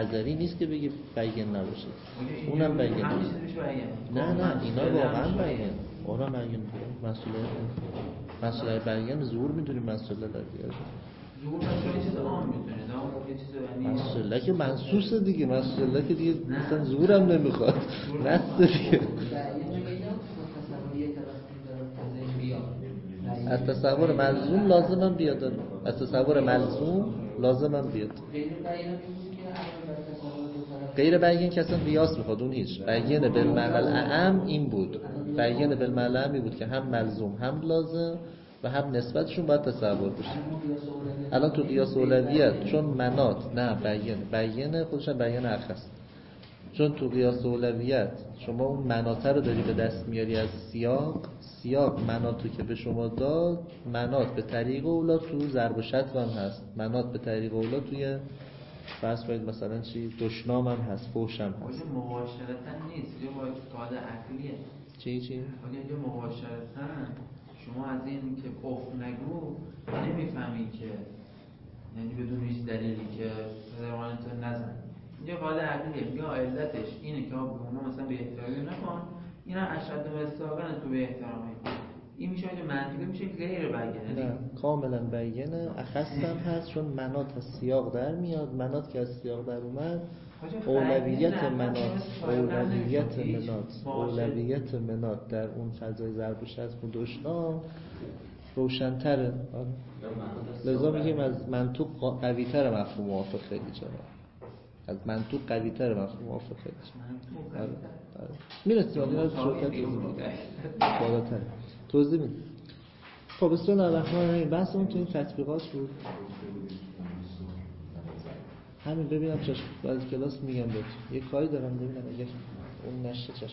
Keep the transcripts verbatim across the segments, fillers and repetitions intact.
نظری نیست که بگی بیان نباشه، اونم بیان. نه نه اینا واقعا بیان، اونا بیان دیگه. مسئله مسئله بیان ظهور میدونیم، مسئله در دیگه ظهور مسئله چیز عام میدونید، اما یه چیز یعنی مسئله که منصوصه دیگه، مسئله که دیگه مثلا ظهورم نمیخواد، نص دیگه. از تصور ملزوم لازمم بیاد، از تصور ملزوم لازمم بیاد. غیر بیان که اصلا قیاس میخواد، اون هیچ. بیان بالمعنی الاعم این بود، بیان بالمعنی الاعم این بود که هم ملزوم هم لازم و هم نسبتشون باید تصور بشه. الان تو قیاس اولویت چون منات نه بیان، بیان خودشن بیان اخص، چون تو قیاس اولویت شما اون منات رو داری به دست میاری از سیاق، سیاق مناتو که به شما داد، منات به طریق اولا تو ضرب و شتم هم هست، منات به طریق اولا توی فرض کنید مثلا چی دشنام هم هست، فوش هم هست. آیا مباشرتا نیست یا باید قاعده عقلیه؟ چی چی؟ آیا اینجا مباشرتا شما از این که اف نگو نمیفهمی که یعنی بدون هیچ دلیلی که پدرانتون نزن، اینجا قاعده عقلیه، میگه علتش اینه که اونا مثلا به احترامی نکن، اینا اشد مستاقن تو به احترامی، این میشه اگه منطقی میشه غیر بیانه. نه کاملا بیانه، اخص هم هست چون منات از سیاق در میاد، منات که از سیاق در اومد اولویت منات، اولویت منات اولویت منات در اون فضای ضرب و شتم و دشنام روشن‌تره. لذا میگیم از منطق قوی‌تر مفهوم موافق خیلی جناب، از منطق قوی‌تر مفهوم موافق خیلی جناب. آره آره میرسیم اینا رو شروع توضیح میدیم بالاتر توضیح میدیم. خب بسم الله الرحمن الرحیم. بحثمون تو این تطبیقات بود. همین ببینم چشم بعد کلاس میگم بهت یه کاری دارم ببینم اگه اون نشه چشم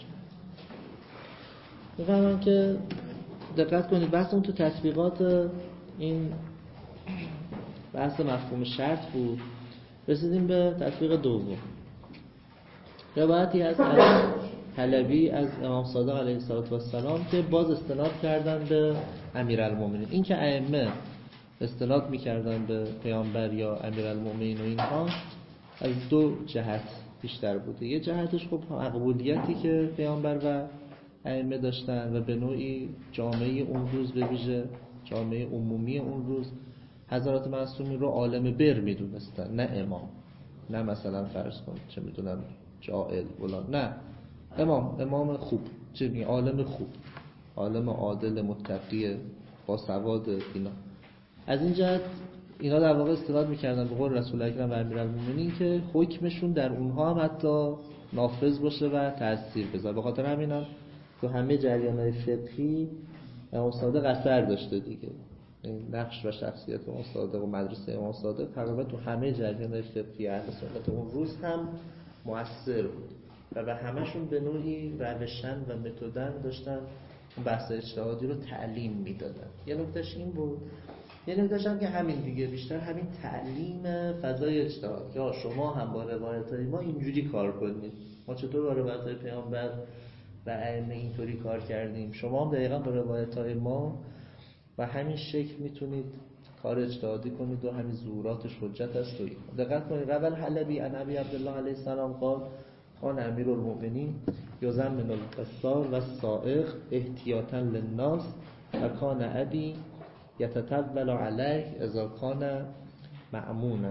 بفهمم که دقت کنید. بحثمون تو تطبیقات این بحث مفهوم شرط بود. رسیدیم به تطبیق دوم. روایتی هست از حلبی از امام صادق علیه السلام که باز استناد کردن به امیرالمومنین. این که ائمه استناد میکردن به پیامبر یا امیرالمومنین و اینها از دو جهت بیشتر بوده. یه جهتش خب مقبولیتی که پیامبر و ائمه داشتن و به نوعی جامعه اون روز به ویژه جامعه عمومی اون روز حضرات معصومین رو عالم بر میدونستن، نه امام، نه مثلا فرض کن چه میدونم جاهل ولا، نه امام، امام خوب، چه میگه عالم خوب، عالم عادل متقی با سواد. اینا از این جهت اینا در واقع استناد میکردن به قول رسول اکرم و امیرالمومنین که حکمشون در اونها هم حتی نافذ باشه و تأثیر بذاره. به خاطر همینم تو همه جریان‌های فقهی امام صادق اثر داشته دیگه. نقش و شخصیت امام صادق و مدرسه امام صادق تقریبا تو همه جریان‌های فقهی اهل سنت اون روز هم مؤثر بود و به همشون به نوعی روشن و متدن داشتن اون بحث اجتهادی رو تعلیم میدادن. یه نکتهش این بود، یه نکتهش هم که همین دیگه بیشتر همین تعلیم فضای اجتهاد که شما هم با روایت‌های ما اینجوری کار کنید، ما چطور با روایت‌های پیامبر و ائمه اینطوری کار کردیم، شما هم دقیقاً با روایت‌های ما و همین شکل میتونید کار اجتهادی کنید و همین ظهوراتش حجت است. و دقت کنید روال حلبی عن ابی عبدالله علیه السلام قال کان امیرالمومنین یزمن القصار و السائق احتیاطا للناس و کان ابی یتطول علیه اذا کان مأمونا.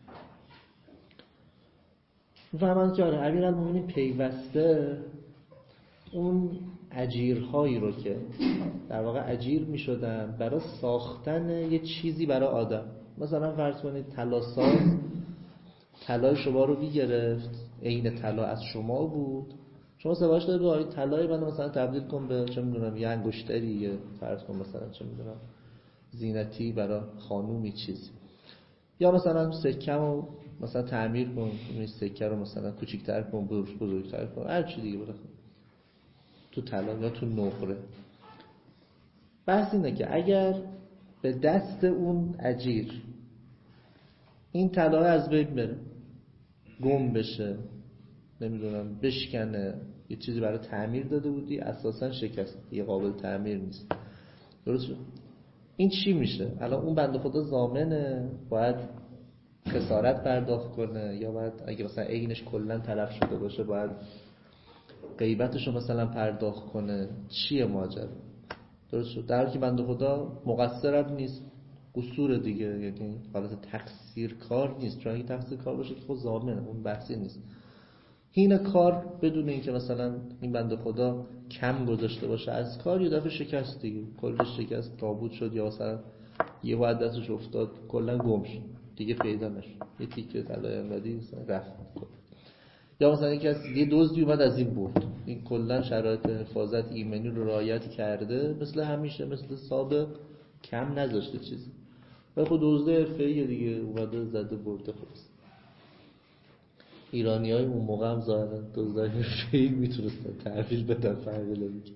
فهمند که آره امیرالمومنین پیوسته اون اجیرهایی رو که در واقع اجیر می شدن برای ساختن یه چیزی برای آدم، مثلا فرض کنید طلاساز طلای شما رو میگرفت، عین طلا از شما بود، شما سفارش دادید آقا طلای من مثلا تبدیل کن به چه میدونم یه انگشتری، یه فرض کن مثلا چه میدونم زینتی برای خانومی چیزی، یا مثلا سکه‌مو مثلا تعمیر کن، این سکه رو مثلا کوچیک‌تر کن، بزرگتر کن، هر چی دیگه بده تو طلا یا تو نقره. بحث اینه که اگر به دست اون اجیر این طلا از بین بره، گم بشه، نمیدونم بشکنه، یه چیزی برای تعمیر داده بودی اساسا شکست، یه قابل تعمیر نیست، درست شد؟ این چی میشه؟ الان اون بنده خدا ضامنه، باید خسارت پرداخت کنه یا باید اگه مثلا عینش کلا تلف شده باشه باید غیبتشو مثلا پرداخت کنه؟ چیه ماجرا؟ درست شد؟ در حالی که بنده خدا مقصرم نیست، قصور دیگه، یعنی حالت تقصیر کار نیست. چون اگه تقصیر کار باشه که خود ضامنه، اون بحثی نیست. این کار بدون اینکه مثلا این بنده خدا کم گذاشته باشه از کار، یه دفعه شکست دیگه، کلش شکست، نابود شد، یا مثلا یه وقت دستش افتاد کلا گم شد دیگه، پیدا نشد، یه تیکه طلای انقدی مثلا رفت. یا مثلا یکی از یه دزدی اومد از این برد، این کلا شرایط حفاظت ایمنی رو رعایت کرده، مثل همیشه، مثل سابق کم نذاشته چیزی. و خود دزد حرفه‌ای دیگه اومده زده برده. خلاص ایرانیای اون موقع هم ظاهرا دزدای حرفه‌ای میتونستن تحویل بدن، فرقی نمی‌کنه.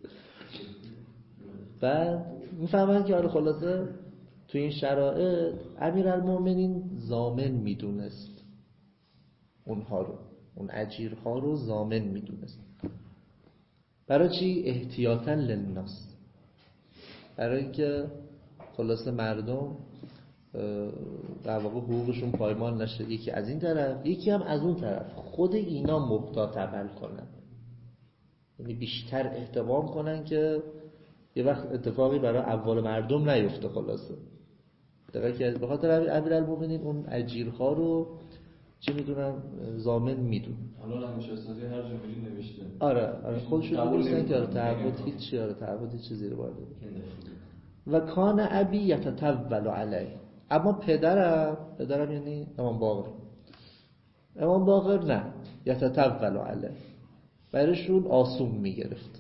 بعد میفهمن که آره خلاصه تو این شرایط امیرالمومنین ضامن میدونست اونها رو، اون اجیرها رو ضامن میدونست. برای چی؟ احتیاطا للناس، برای اینکه خلاصه مردم در واقع حقوقشون پایمال نشه، یکی از این طرف یکی هم از اون طرف، خود اینا محتاط عمل کنن، یعنی بیشتر اهتمام کنن که یه وقت اتفاقی برای اول مردم نیفته. خلاصه دقیقه که به خاطر امیرالمومنین اون اجیرها رو چی میدونن؟ ضامن میدون. الان هم نشستازی هر جا میری نوشته. آره آره خودشون میدونن که آره تعهد هیچ، آره تعهد هیچ چیزی رو وارد. و کان ابی یتطول علیه، اما پدرم، پدرم یعنی امام باقر، امام باقر نه، یتطول علیه، برشون آسون میگرفت،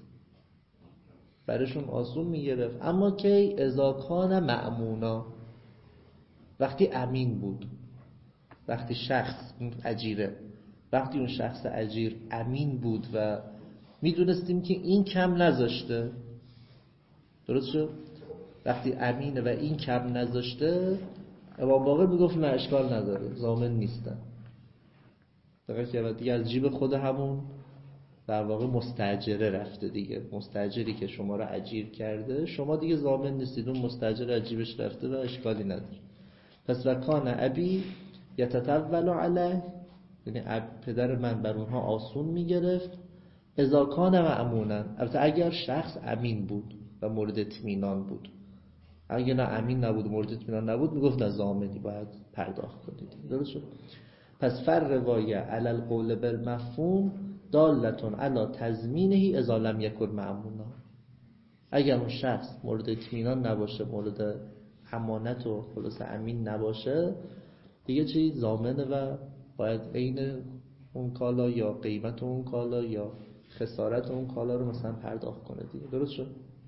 برشون آسون میگرفت. اما که اذا کان مأمونا، وقتی امین بود، وقتی شخص اجیره، وقتی اون شخص اجیر امین بود و میدونستیم که این کم نذاشته، درست شد؟ وقتی امینه و این کم نذاشته، امام باقر میگفت نه اشکال نداره، ضامن نیستن. دقیقه که دیگه از جیب خود همون در واقع مستاجره رفته دیگه، مستاجری که شما رو اجیر کرده شما دیگه ضامن نیستید، اون مستاجر از جیبش رفته و اشکالی نداره. پس و کان ابی یتطول علیه، یعنی پدر من بر اونها آسون میگرفت. اذا کان مأمونا، البته اگر شخص امین بود و مورد اطمینان بود. اگر نه امین نبود، مورد اطمینان نبود، میگفت نه ضامنی باید پرداخت کنید. درست شد؟ پس فر روایه علی القول بالمفهوم دالتون علی تضمینه اذا لم یکن مأمونا. اگر اون شخص مورد اطمینان نباشه، مورد امانت و خلاص امین نباشه، دیگه چی؟ ضامنه و باید عین اون کالا یا قیمت اون کالا یا خسارت اون کالا رو مثلا پرداخت کنه دیگه. درست شد؟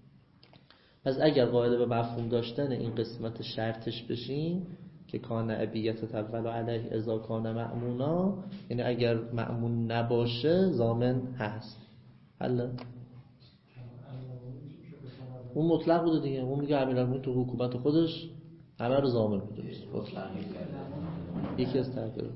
پس اگر قائل به مفهوم داشتن این قسمت شرطش بشیم که کان ابیت تول علیه اذا کان مأمونا، یعنی اگر مأمون نباشه ضامن هست. حالا اون مطلق بوده دیگه، اون میگه امیرالمومنین تو حکومت خودش همه رو ضامن میدونست. یکی از تغییرات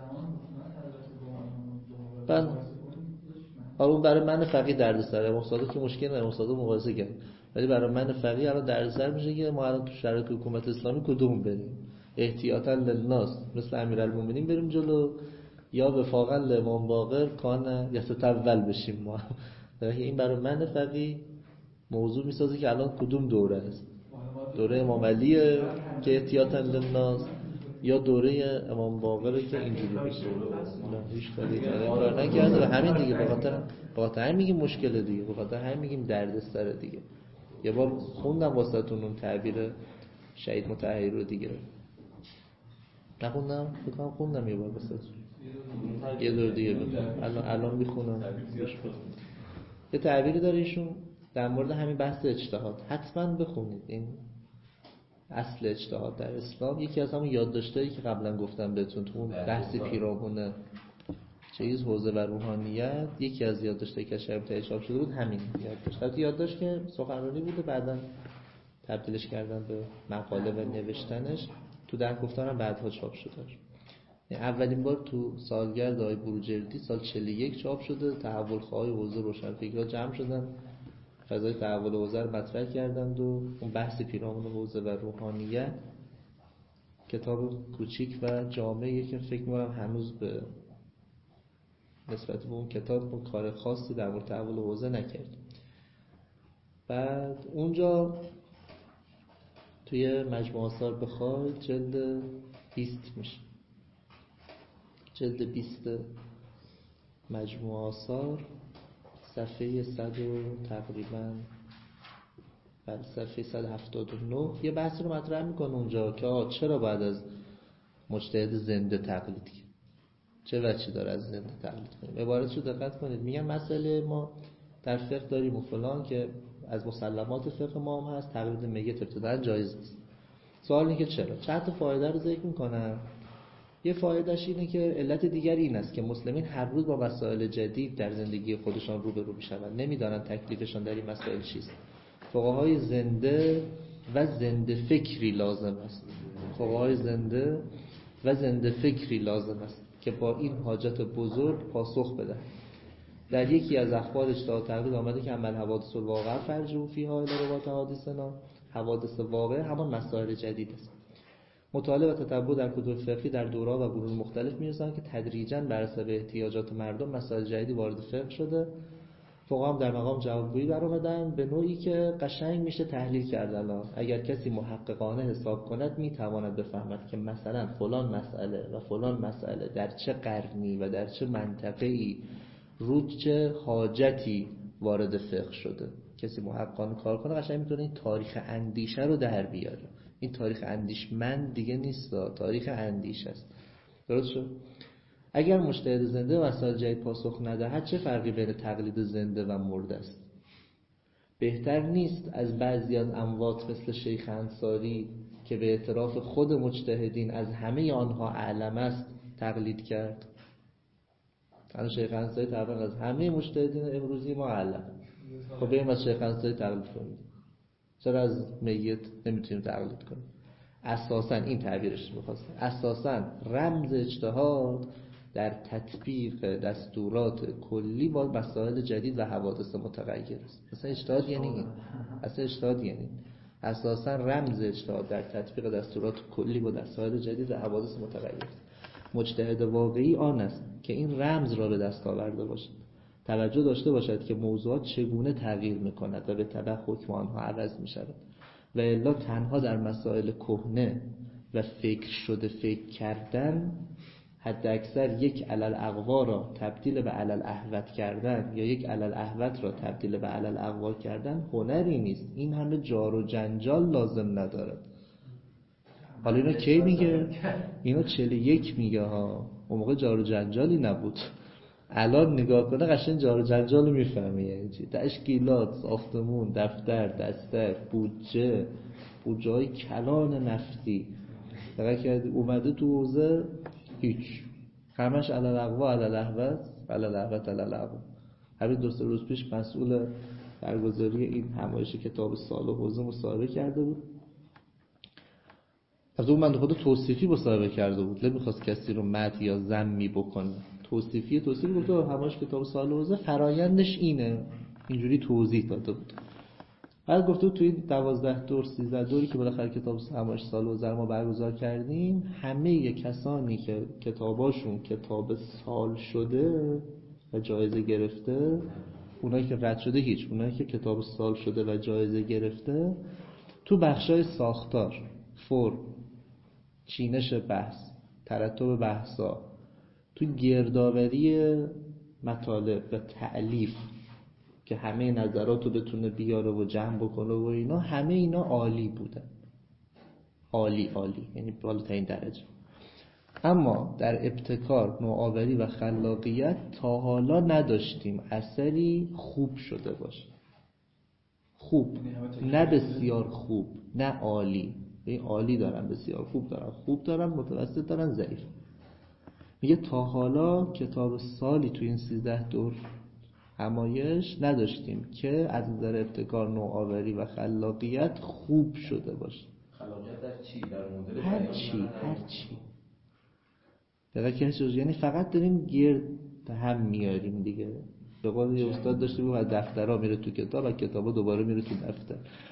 بله. اون برای من فقیه دردسره، امام صادق که مشکل نه، امام صادق مقایسه کرد، ولی برای من فقیه الان دردسر میشه که ما الان تو شرایط حکومت اسلامی کدوم بریم؟ احتیاطا للناس مثل امیرالمومنین بریم جلو، یا وفاقا لامام باقر کان یتطول بشیم ما؟ این برای من فقیه موضوع میسازه که الان کدوم دوره است؟ دوره امام علیه که احتیاطا للناس، یا دوره امام باقره که اینجوری بشه؟ نه هیچ کاری کار نکرده و همین دیگه. به خاطر به خاطر همین میگیم مشکل دیگه، به خاطر همین میگیم دردسر دیگه. یه بار خوندم واسهتون اون تعبیر شهید مطهری رو دیگه، نخوندم؟ بکنم خوندم یه بار واسهتون، یه دور دیگه بکنم الان الان میخونم. یه تعبیری داره ایشون در مورد همین بحث اجتهاد، حتما بخونید. این اصل اجتهاد در اسلام، یکی از همون یادداشتایی که قبلا گفتم بهتون تو اون بحث پیرامون چیز حوزه و روحانیت، یکی از یادداشتایی که شب چاپ شده بود همین یادداشت. البته یادداشت که سخنرانی بوده، بعداً تبدیلش کردن به مقاله و نوشتنش تو در گفتارم بعدها چاپ شده. اولین بار تو سالگرد آقای بروجردی سال چهل و یک چاپ شده. تحول خواهای حوزه روشنفکرها جمع شدن، فضای تحول حوزه رو مطرح کردند و اون بحث پیرامون حوزه و روحانیت کتاب کوچیک و جامعی که فکر می‌کنم هنوز به نسبت به اون کتاب اون کار خاصی در مورد تحول حوزه نکرد. بعد اونجا توی مجموعه آثار بخوای جلد بیست میشه، جلد بیست مجموعه آثار صفحه صد و تقریبا بر صفحه صد و هفتاد و نه یه بحثی رو مطرح میکنه اونجا که آه چرا باید از مجتهد زنده تقلید کنیم، چه وجهی داره از زنده تقلید کنیم. عبارتشو دقت کنید، میگم مسئله ما در فقه داریم و فلان که از مسلمات فقه ما هم هست، تقلید میت ابتداء جایز نیست. سوال اینه که چرا؟ چند تا فایده رو ذکر میکنم. یه فایدهش اینه که علت دیگری این است که مسلمین هر روز با مسائل جدید در زندگی خودشان روبرو میشوند، نمیدانن تکلیفشان در این مسائل چیست. فقهای زنده و زنده فکری لازم است، فقهای زنده و زنده فکری لازم است که با این حاجت بزرگ پاسخ بدن. در یکی از اخبار اجتهاد تقلید آمده که عمل حوادث الواقع فرجو فیها الی روات حوادثنا، حوادث واقع همان مسائل جدید است. مطالعه و تتبع در کتب فقهی در دوره‌ها و قرون مختلف می‌رسند که تدریجاً بر حسب احتیاجات مردم مسائل جدیدی وارد فقه شده. فقها هم در مقام جوابگویی برآمدن به نوعی که قشنگ میشه تحلیل کردن. اگر کسی محققانه حساب کند میتواند بفهمد که مثلا فلان مسئله و فلان مسئله در چه قرنی و در چه منطقه‌ای رو چه حاجتی وارد فقه شده. کسی محققانه کار کنه قشنگ میتونه این تاریخ اندیشه رو در بیاره. این تاریخ اندیشمند دیگه نیست، تاریخ اندیشه است. درست شد؟ اگر مجتهد زنده و مسائل جدید پاسخ ندهد چه فرقی بین تقلید زنده و مرده است؟ بهتر نیست از بعضی از اموات مثل شیخ انصاری که به اعتراف خود مجتهدین از همه آنها اعلم است تقلید کرد؟ الان شیخ انصاری طبعا از همه مجتهدین امروزی ما اعلم. خب بریم از شیخ انصاری تقلید کنیم، چرا از میت نمیتونیم تقلید کنیم؟ اساساً این تعبیرش می‌خواست، اساساً رمز اجتهاد در تطبیق دستورات کلی با مسائل جدید و حوادث متغیر است. اصلا اجتهاد یعنی این، اصلا اجتهاد یعنی اساساً رمز اجتهاد در تطبیق دستورات کلی با مسائل جدید و حوادث متغیر است. مجتهد واقعی آن است که این رمز را به دست آورده باشد، توجه داشته باشد که موضوعات چگونه تغییر می‌کند و به تبع حکم آنها عوض می‌شود، و الا تنها در مسائل کهنه و فکر شده فکر کردن، حد اکثر یک علل اقوا را تبدیل به علل احوت کردن یا یک علل احوت را تبدیل به علل اقوا کردن هنری نیست. این همه جار و جنجال لازم ندارد. حالا اینا کی میگه؟ اینا چهل و یک میگه ها، اون موقع جار و جنجالی نبود. الان نگاه کنه قشنگ جار و جنجال رو میفهمی. یعنی چی؟ تشکیلات، ساختمون، دفتر، دستر، بودجه، بودجه‌های کلان نفتی فقط که اومده تو حوزه هیچ، همش علل اقوا علل احوت علل احوت علل اقوا. همین دو سه روز پیش مسئول برگزاری این همایش کتاب سال و حوزه مصاحبه کرده بود. از اون بنده خدا توصیفی مصاحبه کرده بود، نمیخواست کسی رو مدح یا ذمی بکنه. توصیفی توصیفی گفت همایش کتاب سال و حوزه فرایندش اینه، اینجوری توضیح داده بود. بعد گفته تو این دوازده دور سیزده دوری که بالاخره کتاب همایش سال و حوزه ما برگزار کردیم، همه کسانی که کتاباشون کتاب سال شده و جایزه گرفته، اونایی که رد شده هیچ، اونایی که کتاب سال شده و جایزه گرفته، تو بخشای ساختار، فرم، چینش بحث، ترتب بحثا، تو گردآوری مطالب و تألیف که همه نظراتو بتونه بیاره و جمع بکنه و اینا، همه اینا عالی بودن، عالی عالی، یعنی بالاترین درجه. اما در ابتکار، نوآوری و خلاقیت تا حالا نداشتیم اثری خوب شده باشه. خوب، نه بسیار خوب، نه عالی. این عالی دارن، بسیار خوب دارن، خوب دارن، متوسط دارن، ضعیف. میگه تا حالا کتاب سالی تو این سیزده دور همایش نداشتیم که از نظر ابتکار، نوآوری و خلاقیت خوب شده باشه. خلاقیت در چی؟ در مدل هر چی، هر چی. دقیقاً، یعنی فقط داریم گرد هم میاریم دیگه. به قول یه استاد داشته بود از دفترها میره تو کتاب و کتابا دوباره میره تو دفتر.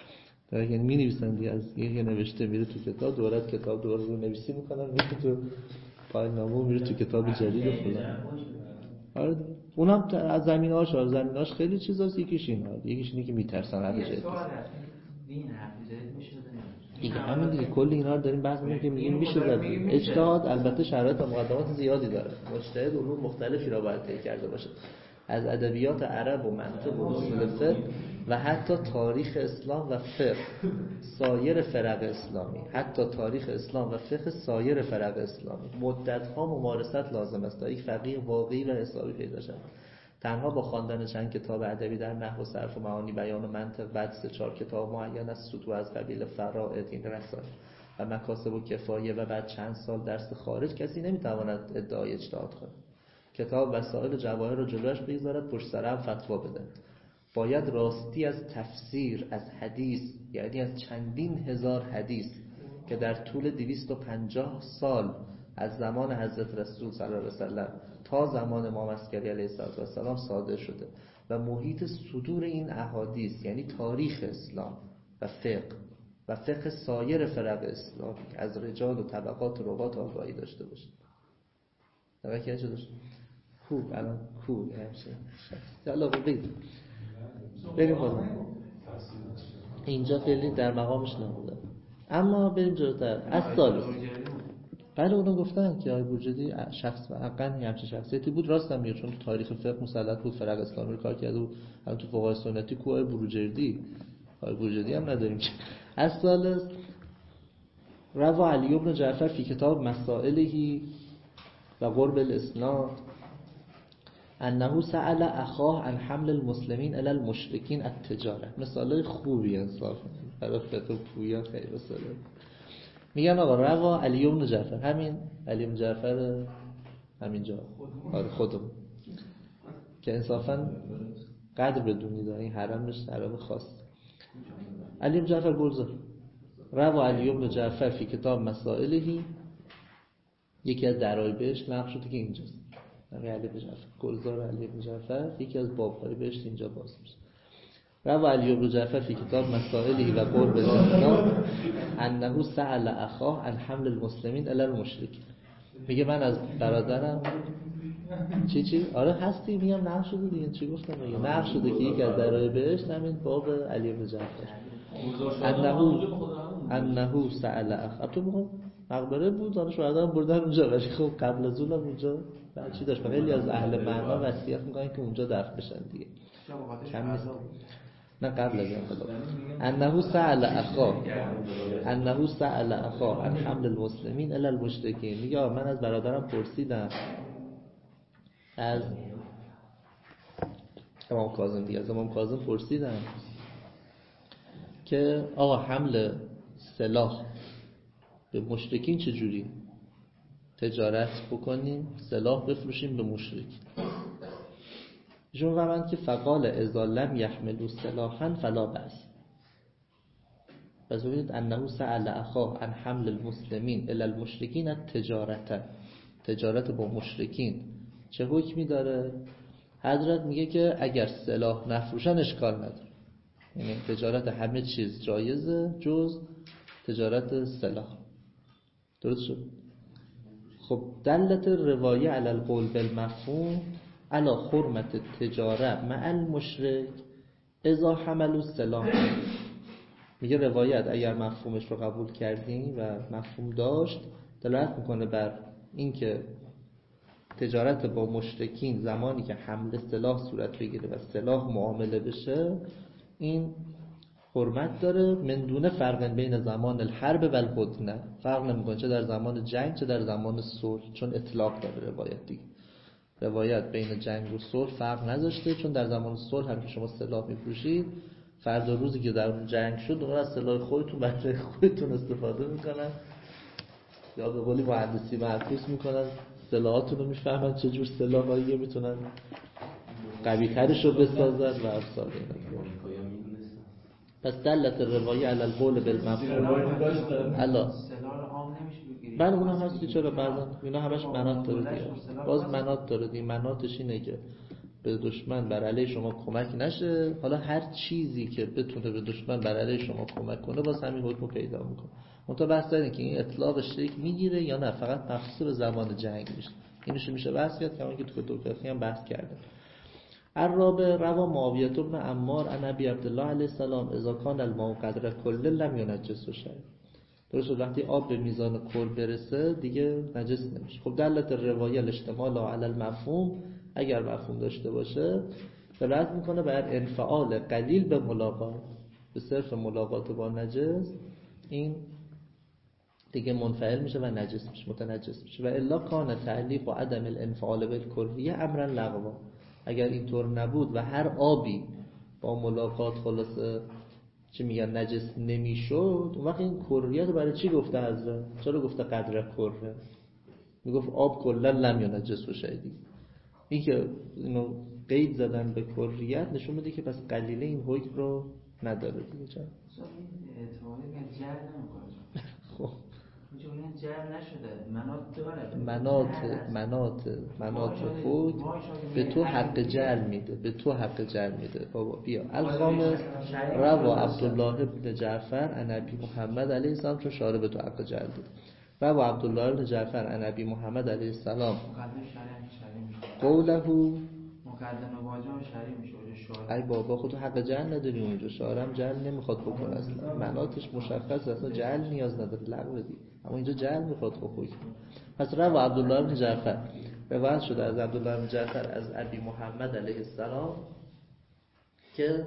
یعنی می‌نویسن دیگه، از یه نوشته میره تو کتاب، دوباره کتاب دوباره رو نویسی میکنن میره تو پایان نامه، میره تو کتاب جدید و فلان. آره دیگه. اونم از زمینه‌هاش از زمینه‌هاش خیلی چیزاست. یکیش اینه، یکیش اینه که میترسن هر جایی دین حرف جدید میشه دیگه. همین دیگه کل اینا رو داریم بحث می‌کنیم که میگیم میشه زد. اجتهاد البته شرایط و مقدمات زیادی داره. مجتهد علوم مختلفی را باید طی کرده باشه، از ادبیات عرب و منطق و اصول فقه و حتی تاریخ اسلام و فقه سایر فرق اسلامی، حتی تاریخ اسلام و فقه سایر فرق اسلامی. مدت‌ها ممارست لازم است تا یک فقیه واقعی و حسابی پیدا شود. تنها با خواندن چند کتاب ادبی در نحو و صرف و معانی بیان و منطق، بعد سه چهار کتاب معین از سطوح از قبیل فرائض، این رسائل و مکاسب و کفایه و بعد چند سال درس خارج، کسی نمیتواند ادعای اجتهاد کند. کتاب وسائل و جواهر رو جلوش بگذارد، پشت سر هم فتوا بده. باید راستی از تفسیر از حدیث، یعنی از چندین هزار حدیث که در طول دویست و پنجاه سال از زمان حضرت رسول صلی الله علیه وسلم تا زمان امام عسکری علیه السلام صادر شده و محیط صدور این احادیث یعنی تاریخ اسلام و فقه و فقه سایر فرق اسلامی از رجال و طبقات و روات آگاهی داشته باشه. توجه چه داشت؟ خوب الان خوب همشه. حالا ببین. بریم بالا. اینجا خیلی در مقامش نبوده. اما بریم جلوتر. از سالس. بله اونو گفتن که آقای بروجردی شخص حقاً همچین شخصیتی بود، راست هم میگه، چون تو تاریخ فقه مسلط بود، فرق اسلامی رو کار کرده بود. هم تو فقهای سنتی کو آقای بروجردی، آقای بروجردی هم نداریم که. از سالس روى علی بن جعفر فی کتاب مسائله و قرب الاسناد انه سأل اخاه عن حمل المسلمین علی المشرکین التجاره. مثال خوبی انصافا برای فقه پویا خیلی مثال. میگن آقا روا علی بن جعفر، همین علی بن جعفر همینجا آره خودم که انصافا قدر بدونید این حرمش حرم خاص. علی بن جعفر گلزار روا علی بن جعفر فی کتاب مسائلهی، یکی از درای بهشت نقل شده که اینجاست. علی بن جعفر گلزار علی بن جعفر یکی از باب‌های بهشت اینجا باز میشه. روى علی بن جعفر فی کتاب مسائله و قرب الاسلام انه سأل اخاه عن حمل المسلمین علی المشرکین. میگه من از برادرم چی چی آره هستی میگم نقل شده دیگه، چی گفتم میگه نقل شده که یکی از درای بهشت همین باب علی بن جعفر انه انه سأل اخ تو بگم مقبره بود دانش برادرم بردن اونجا، ولی خب قبل از اون اونجا بعد چی داشت، خیلی از اهل معنا وصیت میکنن که اونجا دفن بشن دیگه، کم نیست. نه قبل از انقلاب. انه سأل اخاه انه سأل اخاه عن حمل المسلمین الی المشرکین. میگه من از برادرم پرسیدم، از امام کاظم دیگه، از امام کاظم پرسیدم که آقا حمل سلاح به مشرکین چجوری؟ تجارت بکنیم سلاح بفروشیم به مشرکین. ایشون فرمودند که فقال اذا لم يحملوا سلاحا فلا بأس. پس ببینید انه سأل اخاه عن حمل المسلمین الی المشرکین التجارت، تجارت با مشرکین چه حکمی داره؟ حضرت میگه که اگر سلاح نفروشن اشکال نداره، یعنی تجارت همه چیز جایزه جز تجارت سلاح. درست شد؟ خب دلت روایه علی القول بالمفهوم علی حرمت التجاره مع المشرک اذا حملوا السلاح. میگه روایت اگر مفهومش رو قبول کردیم و مفهوم داشت دلالت میکنه بر اینکه تجارت با مشرکین زمانی که حمل سلاح صورت بگیره و سلاح معامله بشه این حرمت داره، من دون فرق بین زمان الحرب و الهدنه، فرق نمیکنه چه در زمان جنگ چه در زمان صلح، چون اطلاق داره روایت دیگه. روایت بین جنگ و صلح فرق نذاشته، چون در زمان صلح هم که شما سلاح میفروشید فردا روزی که در جنگ شد اون از سلاح خودتون برای خودتون استفاده میکنن یا به قولی مهندسی معکوس میکنن، سلاحاتون رو میفهمن چه جور سلاحایی میتونن قوی ترش رو بسازن و افسار اینا. پس دلت روایه علی القول بالمفهوم الا سلاح عام نمیشه بگیرید. بله اونم هستی، چرا بعضا اینا همش مناط داره دیگه، باز مناط داره دیگه. مناطش اینه که به دشمن بر علیه شما کمک نشه، حالا هر چیزی که بتونه به دشمن بر علیه شما کمک کنه باز همین حکم پیدا میکنه. منتها بحث اینه که این اطلاق شریک میگیره یا نه فقط مخصوص به زمان جنگ میشه. اینش میشه بحث کرد که همون که تو دکتر هم بحث کردیم. الرابع روا معاویه بن عمار عن ابی عبدالله علیه السلام اذا کان الماء قدر کل لم ینجس شیء. درست وقتی آب به میزان کل برسه دیگه نجس نمیشه. خب دلت روایه الاشتمال علی المفهوم، اگر مفهوم داشته باشه دلالت میکنه بر انفعال قلیل به ملاقات، به صرف ملاقات با نجس این دیگه منفعل میشه و نجس میشه، متنجس میشه. و الا کان تعلیق و عدم الانفعال بالکلیه امرا لغوا. اگر اینطور نبود و هر آبی با ملاقات خلاصه چی میگن نجس نمیشد، اون وقت این کریت رو برای چی گفته حضرت؟ چرا گفته قدر کره؟ میگفت آب کلا لم ینجس و شیدی. این که اینو قید زدن به کریت نشون میده که پس قلیله این حکم رو نداره دیگه. چرا؟ اعتباری که جر نمیکنه. خب اینجوری جر نشده، منات داره. منات منات منات حکم به تو حق جعل میده، به تو حق جعل میده. بابا بیا الخامس روا عبدالله بن جعفر عن ابی محمد علیه السلام، چون شارع به تو حق جعل دید. روا عبدالله بن جعفر عن ابی محمد علیه السلام قوله مقدمه واجب شرعی میشه. ای بابا خود حق جعل نداری اونجا، شارم جعل نمیخواد بکنه اصلا، مناتش مشخص اصلا جعل نیاز نداره لغو دی، اما اینجا جعل میخواد بکنه. پس روا عبدالله بن جعفر روایت شده از عبدالله بن جعفر از ابی محمد علیه السلام که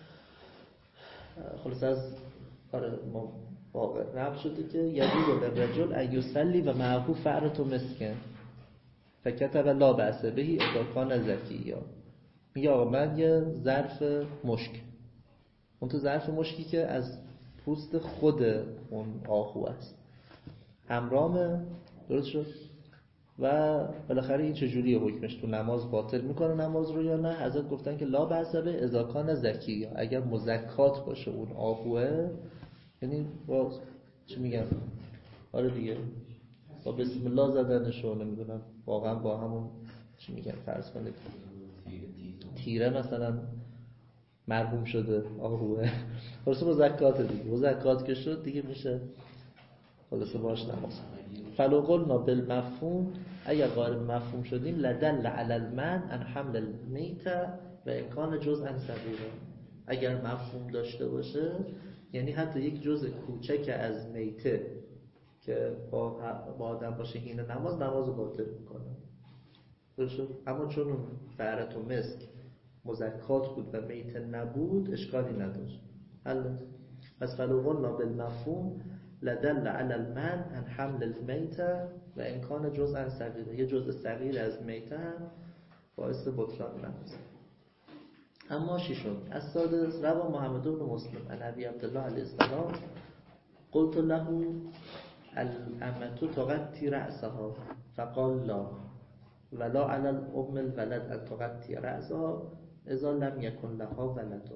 خلاص از آره ما واقع رب شده که یجوز للرجل ان یصلی و معه فأرة مسکن فکتب لا بأس به اذا کان زکیا. میگه آقا من یه ظرف مشک، اون تو ظرف مشکی که از پوست خود اون آهو است همرامه، درست شد؟ و بالاخره این چجوریه حکمش؟ تو نماز باطل میکنه نماز رو یا نه؟ حضرت گفتن که لا بأس به اذا کان زکیا، اگر مزکات باشه اون آهوه، یعنی با چی میگن آره دیگه با بسم الله زدنشو نمیدونم واقعا با همون چی میگن فرض کنید تیره مثلا مرحوم شده آهوه، خلاصه با زکات دیگه، با زکات که شد دیگه میشه خلاصه باش نماز. فلو قلنا بالمفهوم، اگر قائل مفهوم شدیم لدل علی المنع عن حمل المیت و امکان جزءا صغیرا. اگر مفهوم داشته باشه یعنی حتی یک جزء کوچک از میته که با با آدم باشه حین نماز نماز باطل میکنه، درست؟ اما چون اون فأرة مسک مزکات بود و میت نبود اشکالی نداشت. حل. پس فلو قلنا بالمفهوم لدل علی المنع عن حمل المیت و امکان جزءا صغیره، یه جزء صغیر از میته هم باعث بطلان نماز. اما ششم السادس روا محمد بن مسلم عن ابی عبدالله علیه السلام قلت له الامة تغطي رأسها فقال لا ولا على الام الولد ان تغطي رأسها اذا لم يكن لها ولد.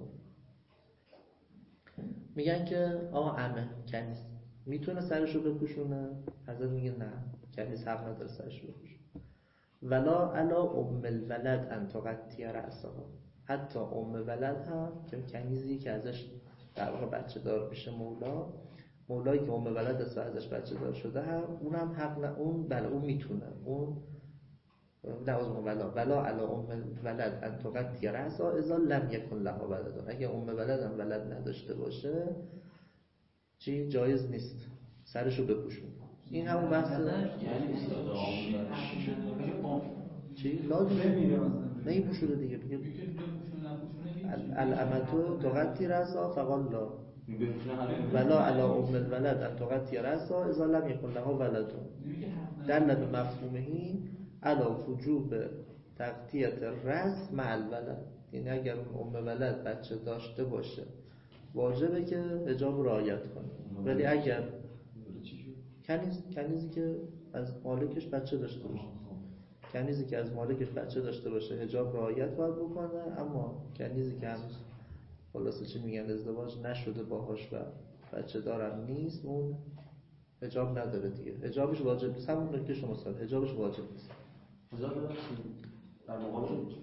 میگن که آقا عمه کنیز میتونه سرشو بپوشونه؟ حضرت میگه نه، کنیز حق نداره سرشو بپوشونه. ولا علی ام الولد ان تغطي رأسها، حتی ام ولد هم که کنیزی که ازش در واقع بچه دار میشه مولا، مولایی که ام ولد است و ازش بچه دار شده هم اونم حق نه، اون بله اون میتونه، اون نه از اون ولا ولا علی ام ولد ان تغطي رأسها اذا لم يكن لها ولد. اگه ام ولد هم ولد نداشته باشه چی جایز نیست سرشو بپوشونه. این همون بحث چی لازم نمیپوشونه دیگه، میگه الامتو تغطي رأسها فقال لا ولا علی ام الولد ان تغطي رأسها اذا لم يكن لها ولد دل بمفهومه علی وجوب تغطیه الرأس مع الولد. یعنی اگر اون ام ولد بچه داشته باشه واجبه که حجاب رعایت کنه، ولی اگر کنیز کنیزی که از مالکش بچه داشته باشه کنیزی که از مالکش بچه داشته باشه حجاب رعایت باید بکنه، اما کنیزی که هنوز خلاصه چی میگن ازدواج نشده باهاش و بچه دارم نیست اون حجاب نداره دیگه، حجابش واجب نیست. همون نکته شما سال حجابش واجب نیست. حجاب در مقابل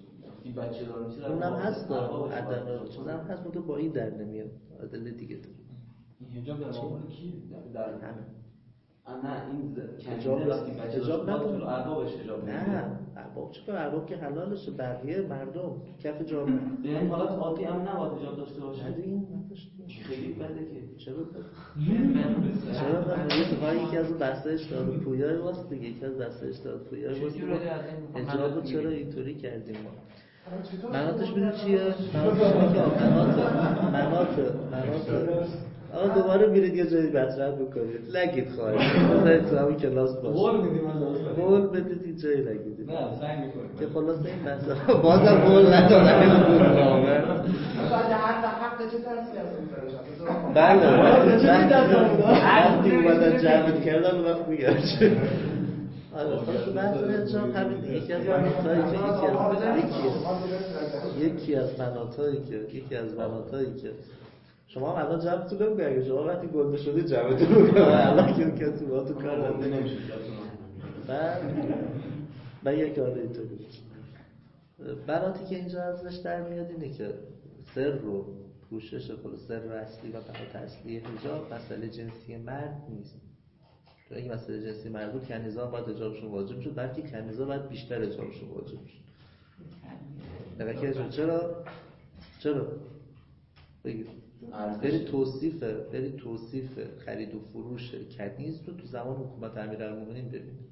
وقتی بچه دار میشه اونم هست عدم چیزم هست تو با این در نمیاد عدل دیگه داره حجاب در مقابل کی در همه نه این حجاب وقتی بچه حجاب نداره تو اربابش حجاب نه ارباب چیکار ارباب که حلالشه بقیه مردم کف جامعه یعنی حالت عادی هم نباید حجاب داشته باشه نه دیگه نداشته خیلی بده که چرا بده چرا بده یه تو یکی از بحث اشتغال پویای واسه دیگه یکی از بحث اشتغال پویای واسه حجاب چرا اینطوری کردیم ما مناطش میدونی چیه؟ مناطش اینه که مناط مناط مناط آقا دوباره میرید یه جایی مطرح بکنید لگید خواهید بذارید تو همون کلاس باشه قول میدیم از اون قول بدید این جایی لگیدید نه سعی میکنیم که خلاصه این مسئله بازم قول ندارم این بود واقعا بعد هر حق چه ترسی هست بله وقتی اومدن جمع کردن اون وقت میگرد آره خلاص بحث حجاب همین یکی از مناطایی که یکی از یکی از مناطایی که یکی از مناطایی که شما هم الان جمعتون رو بگید شما وقتی گنده شدی جمعتون رو بگید الان که کسی با تو کار گنده نمیشه بعد و یک آره اینطوری بناتی که اینجا ازش در میاد اینه که سر رو پوشش کل سر رو اصلی و بنات اصلی حجاب مسئله جنسی مرد نیست. تو این مسئله جنسی مرد بود کنیزان باید حجابشون واجب شد بلکه کنیزان باید بیشتر حجابشون واجب شد. نگه که چرا؟ چرا؟ بگید بری توصیف بری توصیف خرید و فروش کنیز رو تو زمان حکومت امیرالمومنین ببینید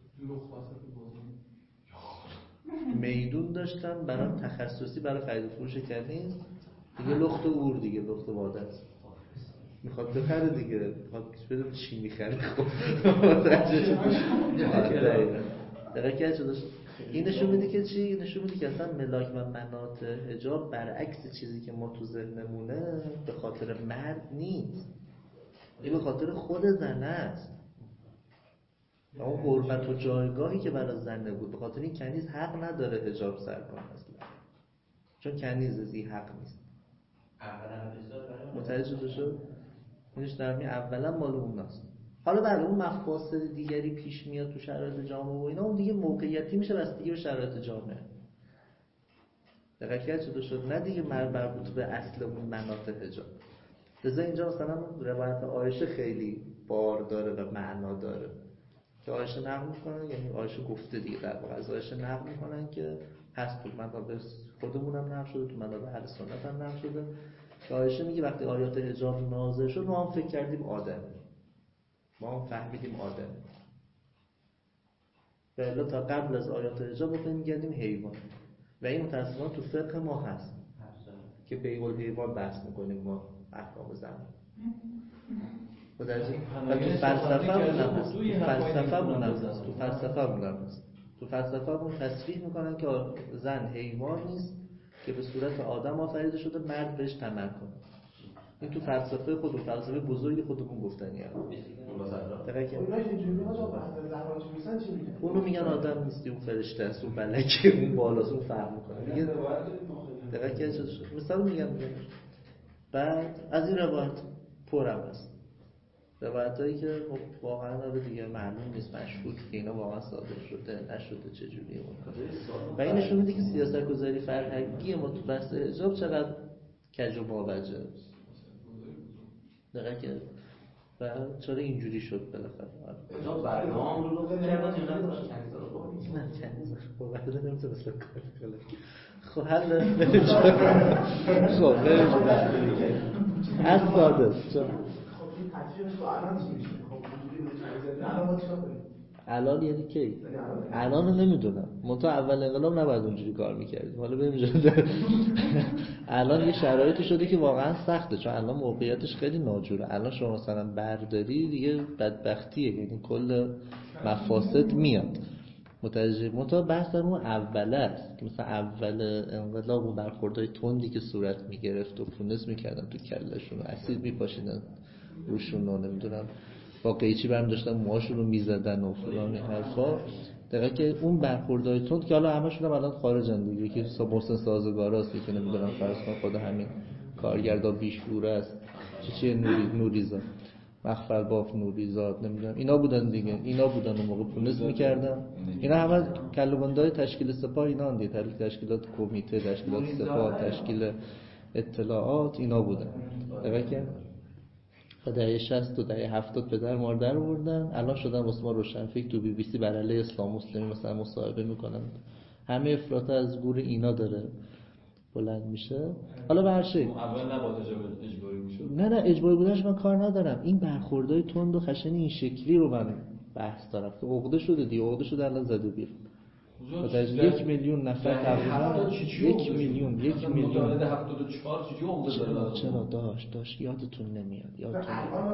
میدون داشتن برای تخصصی برای خرید و فروش کنیز دیگه لخت و اور دیگه لخت و عادت میخواد بخره دیگه میخواد بدون چی میخره خب دقیقه چه داشت این نشون میده که چی؟ این نشون میده که اصلا ملاک و مناط حجاب برعکس چیزی که ما تو ذهنمونه به خاطر مرد نیست این به خاطر خود زنه است اون حرمت و جایگاهی که برای زنه بود به خاطر این کنیز حق نداره حجاب سر کنه اصلا چون کنیز زی حق نیست متوجه شد؟ اینش در می اولا مال اون است حالا بله اون مفاسد دیگری پیش میاد تو شرایط جامعه و اینا اون دیگه موقعیتی میشه بس دیگه به شرایط جامعه دقیقاً چطور شد نه دیگه مربوط به اصل اون مناط حجاب لذا اینجا مثلا روایت عایشه خیلی بار داره و معنا داره که عایشه نقل میکنن یعنی عایشه گفته دیگه در واقع از عایشه نقل میکنن که هست تو منابع خودمونم نقل شده تو منابع اهل سنت هم نقل شده که عایشه میگه وقتی آیات حجاب نازل شد ما هم فکر کردیم آدم ما هم فهمیدیم آدم و الا تا قبل از آیات حجاب ما فهم می‌کردیم حیوان و این متأسفانه تو فقه ما هست که بیع الحیوان بحث میکنیم ما احکام زن و در تو فلسفه هم هست تو فلسفه هم هست تو فلسفه هم هست تو فلسفه هم تصریح میکنن که زن حیوان نیست که به صورت آدم آفریده شده مرد بهش طمع کنه این تو فلسفه خود و فلسفه بزرگی خودمون گفتنی هست اونو میگن آدم نیستی اون فرشته است اون ملکه اون بالاست اون فهم میکنه میگه دقیقا مثلا میگن میگن بعد از این روایت پرم هست روایت هایی که واقعا آره دیگه معلوم نیست مشهود که اینا واقعا صادر شده نشده چجوری و این نشون میده که سیاست گذاری فرهنگی ما تو بحث حجاب چقدر کج و باوجه دقیقا که و چرا اینجوری شد بالاخره حجاب برنامه رو رو کردن یا نه کنیزا رو با نه کنیزا رو بعد نمیتونست کار کنه خب حل خب بریم از ساده چون الان یعنی کی؟ الان رو نمیدونم منتها اول انقلاب نباید اونجوری کار میکردیم حالا بریم الان یه شرایطی شده که واقعا سخته چون الان موقعیتش خیلی ناجوره الان شما مثلا برداری دیگه بدبختیه یعنی کل مفاسد میاد متوجه منتها بحث در اون اوله است که مثلا اول انقلاب اون برخوردهای تندی که صورت میگرفت و فونس میکردن تو کلشون و اسید میپاشیدن روشون رو نمیدونم با قیچی برمی داشتن موهاشون رو میزدن و فلان حرفا دقیقا که اون برخوردهای تند که حالا همشون هم الان خارجن دیگه که محسن سازگاراست که نمیدونم فرض کن خود همین کارگردا بیشوره است چی چی نوری نوریزا مخفل باف نوریزاد نمیدونم اینا بودن دیگه، اینا بودن اون موقع پونس میکردن. اینا همه کله‌بندای تشکیل سپاه اینا هم دیگه، تشکیلات کمیته، تشکیلات سپاه، تشکیل اطلاعات اینا بودن. دقیقاً که تا دهه شصت و دهه هفتاد پدر ما رو در آوردن، الان شدن واسه ما روشنفکر تو بی بی سی بر علیه اسلام مسلمی مثلا مصاحبه میکنن. همه افراط از گور اینا داره بلند میشه. حالا به هر شکل اول نباید اجباری میشد. نه نه اجباری بودنش من کار ندارم. این برخوردهای تند و خشن این شکلی رو من بحث دارم که عقده شده دیگه، عقده شده الان زده بیرون. یک میلیون نفر تقریبا یک میلیون یک میلیون هفتاد و چهار چجوری عقده داره؟ چرا داشت داشت یادتون نمیاد یادتون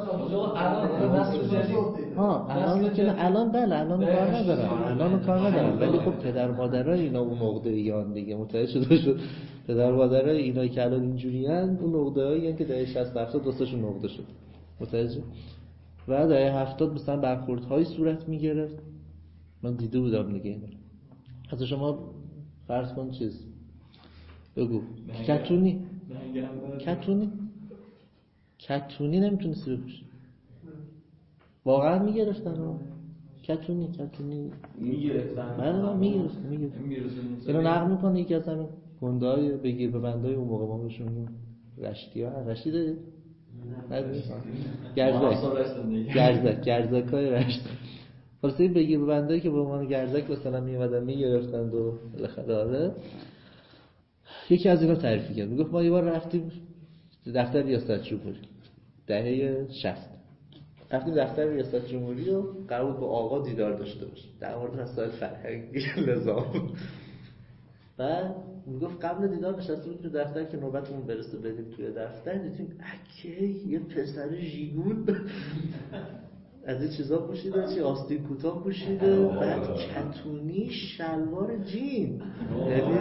الان ها الان که الان بله الان کار ندارم الان کار ندارم ولی خب پدر مادرای اینا اون عقده ایان دیگه متوجه شده شد. پدر مادرای اینا که الان اینجوریان اون عقده‌ای که دهه شصت هفتاد دوستاشون عقده شد متوجه. و دهه هفتاد مثلا برخوردهای صورت میگرفت. من دیده بودم دیگه اینا. حتی شما فرض کن چیز بگو کتونی کتونی کتونی نمیتونستی بپوشی واقعا میگرفتن ها کتونی کتونی میگرفتن بله من میگرفتن میگرفتن اینو نقل میکنه یکی از همین گنده های بگیر ببندهای اون موقع ما بهشون رشتی ها رشتی دارید؟ ندارید؟ گرزک گرزک گرزک های رشتی خلاصه این بگیر ببندایی که به عنوان گرزک مثلا میومدن میگرفتند و بالاخره آره یکی از اینا تعریف کرد میگفت ما یه بار رفتیم دفتر ریاست جمهوری دهه شصت رفتیم دفتر ریاست جمهوری و قرار بود با آقا دیدار داشته باشیم در مورد مسائل فرهنگی نظام. بعد میگفت قبل دیدار نشسته بود تو دفتر که نوبتمون برسه بریم توی دفتر دیدیم اکی یه پسر ژیگون از این چیزا پوشیده چی آستین کوتاه پوشیده بعد کتونی شلوار جین یعنی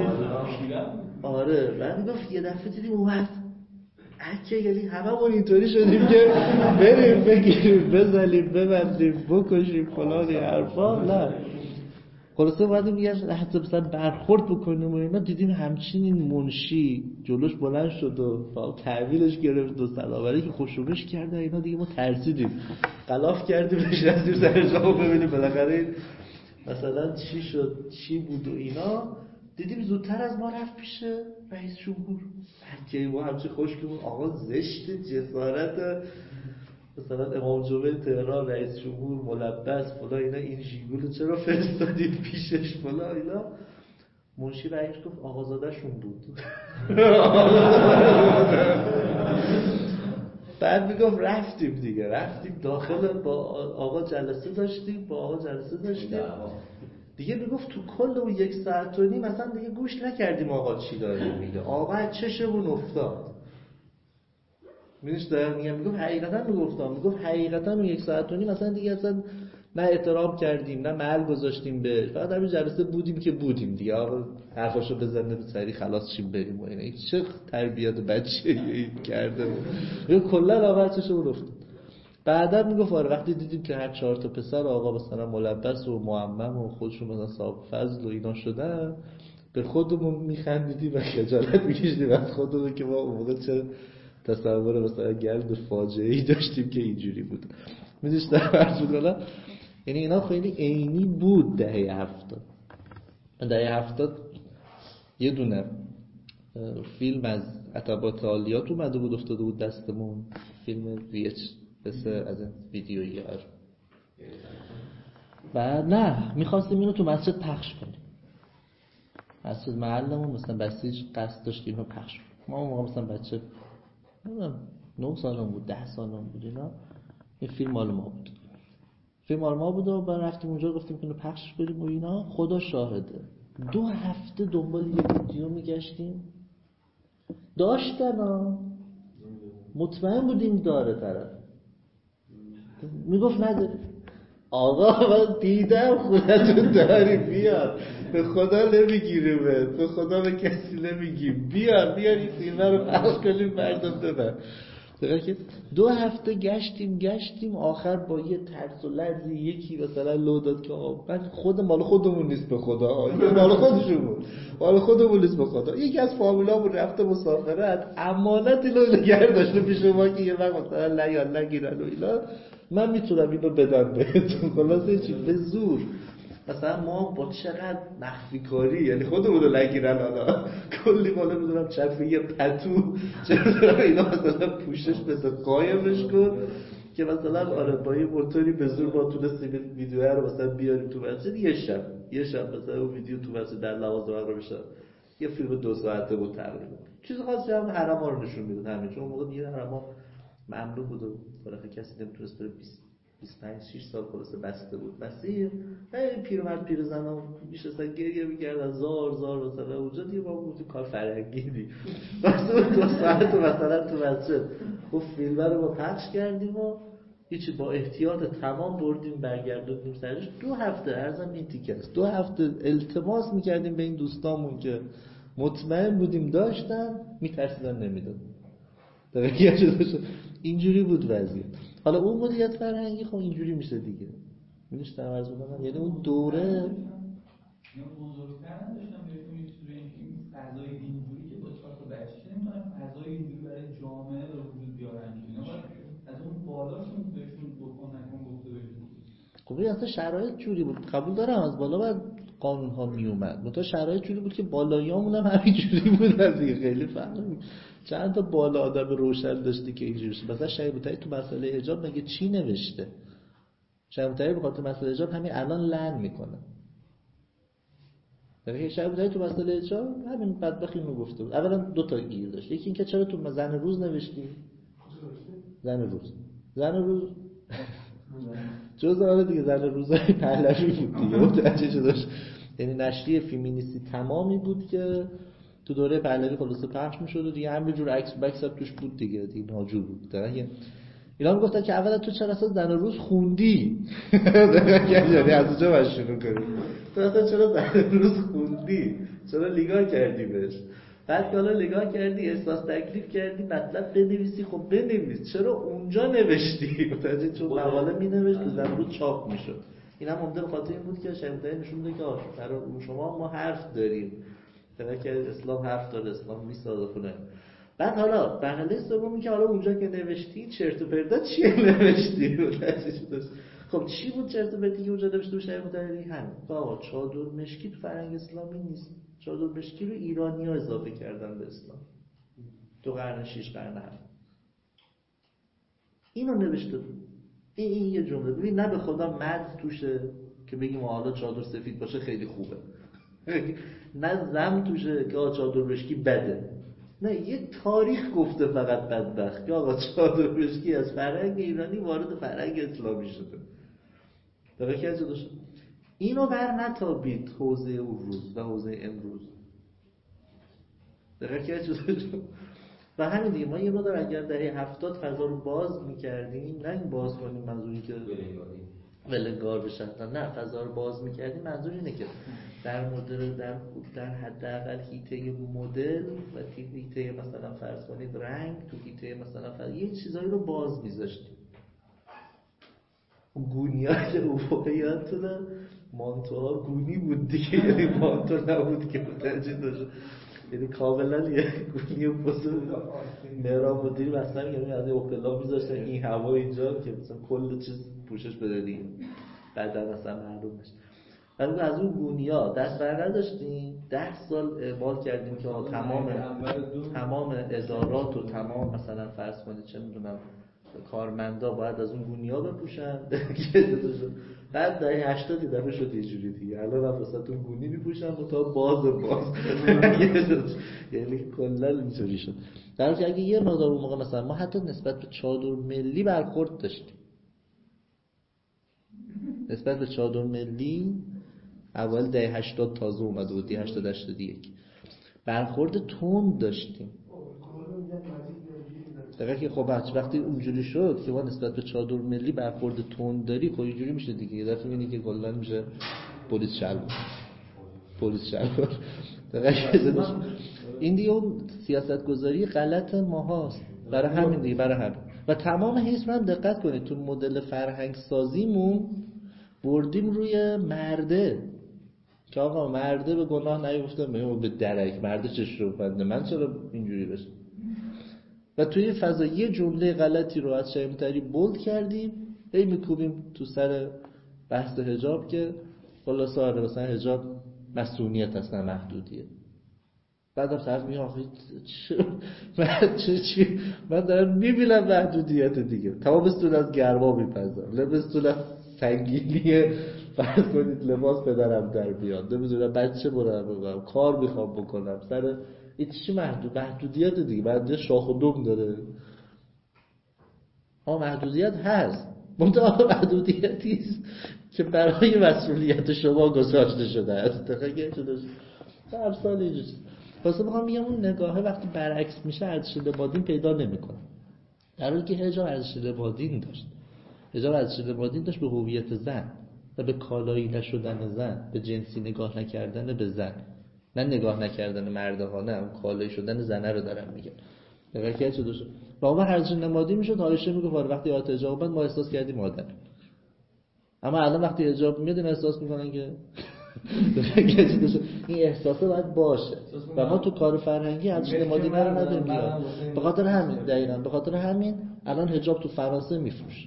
آره بعد میگفت یه دفعه دیدیم اومد اکه یعنی هممون اینطوری شدیم که بریم بگیریم بزنیم ببندیم بکشیم فلانی حرفا. نه خلاصه بعد میگه حتی مثلا برخورد بکنیم و اینا دیدیم همچین این منشی جلوش بلند شد و تحویلش گرفت و سلامتی که خوشوبش کرده اینا دیگه ما ترسیدیم غلاف کردیم نشستیم سر جا ببینیم بالاخره این مثلا چی شد چی بود و اینا. دیدیم زودتر از ما رفت پیش رئیس جمهور که ما همچین خوشگمون آقا زشت جسارت مثلا امام جمعه تهران رئیس جمهور ملبس فلا اینا این ژیگولو چرا فرستادید پیشش فلا اینا. منشی رئیس گفت آقازاده‌شون بود. بعد میگفت رفتیم دیگه رفتیم داخل با آقا جلسه داشتیم با آقا جلسه داشتیم دیگه. میگفت تو کل اون یک ساعت و نیم مثلا دیگه گوش نکردیم آقا چی داره میگه. آقا چشمون افتاد میدونش دارم میگم. میگفت حقیقتا میگفتم میگفت حقیقتا اون یک ساعت و نیم مثلا دیگه اصلا نه احترام کردیم نه محل گذاشتیم بهش فقط در جلسه بودیم که بودیم دیگه. آقا حرفاشو بزنه به سری خلاص شیم بریم و اینا. این چه تربیت بچه‌ای کرده بود کلا آقا چشمون افتاد. بعدا میگفت آره وقتی دیدیم که هر چهار تا پسر آقا مثلا ملبس و معمم و خودشون مثلا صاحب فضل و اینا شدن به خودمون میخندیدیم و خجالت میکشیدیم از خودمون که ما اون موقع چه تصور مثلا گرد فاجعه‌ای داشتیم که اینجوری بود. میدونیش در فرض بود حالا یعنی اینا خیلی عینی بود. دهه هفتاد دهه هفتاد یه دونه فیلم از عتبات عالیات اومده بود افتاده بود دستمون فیلم ویچ بس از این ویدیویی هر و نه میخواستیم اینو تو مسجد پخش کنیم. مسجد محلمون مثلا بسیج قصد داشتیم اینو پخش کنیم. ما اون موقع مثلا بچه نه سالم بود ده سالم بود اینا. این فیلم مال ما بود فیلم مال ما بود و بعد رفتیم اونجا گفتیم که اینو پخش کنیم و اینا. خدا شاهده دو هفته دنبال یه ویدیو میگشتیم داشتن ها مطمئن بودیم داره طرف میگفت نداره. آقا من دیدم خودتون داری بیار به خدا نمیگیریمت به خدا به کسی نمیگیم بیار بیار این فیلم رو پخش کنیم مردم دادن. درسته که دو هفته گشتیم گشتیم آخر با یه ترس و لرزی یکی مثلا لو داد که بعد خود مال خودمون نیست به خدا، این مال خودشون مال خودمون نیست به خدا. یکی از فامیلامون رفته مسافرت امانتی رو نگه داشته پیش ما که یه وقت مثلا نه یا نگیرن و اینا، من میتونم اینو بدم بهتون. خلاصه چی به زور مثلا ما با چقدر مخفی کاری، یعنی خودمون رو نگیرن حالا کلی بالا میدونم چفه یه پتو چرا اینا مثلا پوشش بده قایمش کن که مثلا آره با یه موتوری به زور ما تونستیم ویدیو رو مثلا بیاریم تو مسجد. یه شب یه شب مثلا اون ویدیو تو مسجد در نماز مغرب بشه، یه فیلم دو ساعته بود تقریبا. چیز خاصی هم حرما رو نشون میداد همین، چون اون موقع دیگه حرما ممنوع بود و برای کسی نمیتونست بره بیست و پنج شش سال خلاصه بسته بود. مسیح این پیرمرد پیرزنا میشستن گریه میکردن زار زار مثلا اونجا دیگه با اون کار فرهنگی دی مثلا دو ساعت مثلا تو مسجد خب فیلم رو با پخش کردیم و هیچی با احتیاط تمام بردیم برگردوندیم سرش. دو هفته ارزم این تیکه است، دو هفته التماس میکردیم به این دوستامون که مطمئن بودیم داشتن، میترسیدن نمیداد. اینجوری بود وضعیت. حالا اون مدیریت فرهنگی خب اینجوری میشه دیگه. میشه تمرز بودن، یعنی اون دوره یا بزرگترن داشتم بهتون یه چیزی این فضای اینجوری که با چهار تا بچه نمیتونن فضای اینجوری برای جامعه رو وجود بیارن، اینا باید از اون بالاشون بهشون بکن نکن گفته بشه. خب این اصلا شرایط جوری بود، قبول دارم از بالا بعد قانون ها می اومد، منتها شرایط جوری بود که بالاییامون هم همین جوری بودن دیگه. خیلی فرق چند تا بالا آدم روشن داشتی که اینجوری شد. مثلا شیخ ابوطاهری تو مسئله حجاب مگه چی نوشته؟ شیخ ابوطاهری به خاطر مسئله حجاب همین الان لعن میکنه. یعنی شیخ ابوطاهری تو مسئله حجاب همین بدبختی اینو گفته بود. اولا دو تا گیر داشت، یکی اینکه چرا تو زن روز نوشتی؟ زن روز زن روز جزء آره دیگه زن روزای پهلوی بود دیگه. متوجه شدش؟ یعنی نشریه فمینیستی تمامی بود که تو دوره پهلوی خلاصه پخش میشد و دیگه همین جور عکس بکس هم توش بود دیگه، دیگه ناجور بود. درنگ اینا میگفتن که اولا تو چرا اصلا زن روز خوندی؟ یعنی از اونجا باید شروع کنی. تو اصلا چرا زن روز خوندی؟ چرا نگاه کردی بهش؟ بعد که حالا نگاه کردی احساس تکلیف کردی مطلب بنویسی، خب بنویس، چرا اونجا نوشتی؟ متوجه؟ چون مقاله مینوشت که زن روز چاپ میشد. این هم عمده به خاطر این بود که شیخ ابوطاهری نشون میده که برای شما ما حرف داریم، که اسلام حرف داره، اسلام میسازه کنه. بعد حالا مرحله سومی که حالا اونجا که نوشتی چرت و پرتا چیه نوشتی؟ خب چی بود چرت و پرتی که اونجا نوشته بود شیخ ابوطاهری؟ همین بابا چادر مشکی تو فرهنگ اسلامی نیست. چادر مشکی رو ایرانی‌ها اضافه کردن به اسلام تو قرن شش قرن هفت. اینو نوشته بود. این این یه جمله. ببین نه به خدا مد توشه که بگیم حالا چادر سفید باشه خیلی خوبه، نه زم توشه که آقا چادر مشکی بده، نه یه تاریخ گفته فقط بدبخت که آقا چادر مشکی از فرهنگ ایرانی وارد فرهنگ اسلامی شده. دقیقه که از شد اینو بر نتابید حوزه اون روز و حوزه امروز. دقیقه که از شد و همین دیگه ما یه مقدار اگر دهه هفتاد فضا رو باز میکردیم، نه این باز کنیم منظوری که ولنگار بشن، نه فضا رو باز میکردیم منظور اینه که در مدل در در حداقل هیته مدل و هیته مثلا فرض کنید رنگ، تو هیته مثلا فرض یه چیزایی رو باز میذاشتیم. اون گونی‌ها که اون موقع یادتونه مانتوها گونی بود دیگه، یعنی مانتو نبود که متوجه داشت، یعنی کاملا یه گونی و پوزه مهراب مدیری مثلا میگم از اوپلا میذاشتن این هوا اینجا که مثلا کل چیز پوشش بده دیگه، بعدا مثلا معلوم بشه. بعد از اون گونیا دست بر نداشتیم، ده سال اعمال کردیم که تمام تمام ادارات و تمام مثلا فرض کنید چه میدونم کارمندا باید از اون گونیا بپوشن. بعد دهه هشتاد دفعه شد یه جوری دیگه، الان هم واسه اون گونی میپوشن تا باز باز یعنی کلا اینجوری شد. در حالی که اگه یه مقدار اون موقع مثلا ما حتی نسبت به چادر ملی برخورد داشتیم، نسبت به چادر ملی اول دهه هشتاد تازه اومده بود، دهه هشتاد هشتاد و یک برخورد تند داشتیم. دقیقه که خب وقتی اونجوری شد که ما نسبت به چادر ملی برخورد تند داری، خب اینجوری میشه دیگه، یه دفعه میبینی که کلا میشه پلیس شلوار پلیس شلوار. دقیقه این دیگه اون سیاست گذاری غلط ما هاست. برای همین دیگه، برای همین. و تمام حیث من دقت کنید تو مدل فرهنگ سازیمون بردیم روی مرده که آقا مرده به گناه نیفته، میگم به درک مرده چش رو بنده، من چرا اینجوری بشه. و توی این فضا یه جمله غلطی رو از شیمتری بولد کردیم، هی میکوبیم تو سر بحث حجاب که خلاصه آره مثلا حجاب مسئولیت هست نه محدودیه. بعدم طرف میگه آخه من چه چی من دارم میبینم محدودیت دیگه، تمام بستون از گرما میپزم، لبستون از سنگینی فرض کنید لباس پدرم در بیاد، نمیدونم بچه برم بگم کار میخوام بکنم سر این چی محدود محدودیت دیگه، محدودیت شاخ و دم داره. ها محدودیت هست، منتها محدودیتی است که برای مسئولیت شما گذاشته شده است. دقیقاً شده در سال اینجوری. واسه میخوام بگم اون نگاهه وقتی برعکس میشه ارزش لبادین پیدا نمیکنه. در حالی که حجاب ارزش لبادین داشت. حجاب ارزش لبادین داشت به هویت زن و به کالایی نشدن زن، به جنسی نگاه نکردن به زن، نه نگاه نکردن مردها، نه اون کالایی شدن زنه رو دارم میگم. دقیقاً که چه دوست. با ما ارزش نمادین میشد عایشه میگه وقتی آیات حجاب اومد ما احساس کردیم آدم. اما الان وقتی حجاب میاد احساس میکنن که این احساسه باید باشه و ما تو کار فرهنگی ارزش نمادین رو نداریم. به خاطر همین دقیقاً به خاطر همین الان حجاب تو فرانسه میفروشه.